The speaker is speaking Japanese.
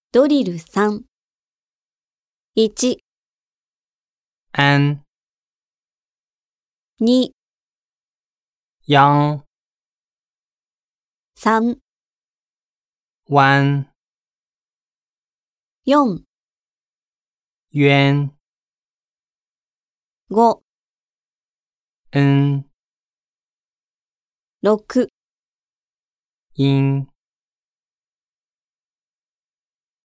ドリル3。1、 安、 2、 央、 3、 弯、 4、 渊、 5、 恩、 6 因。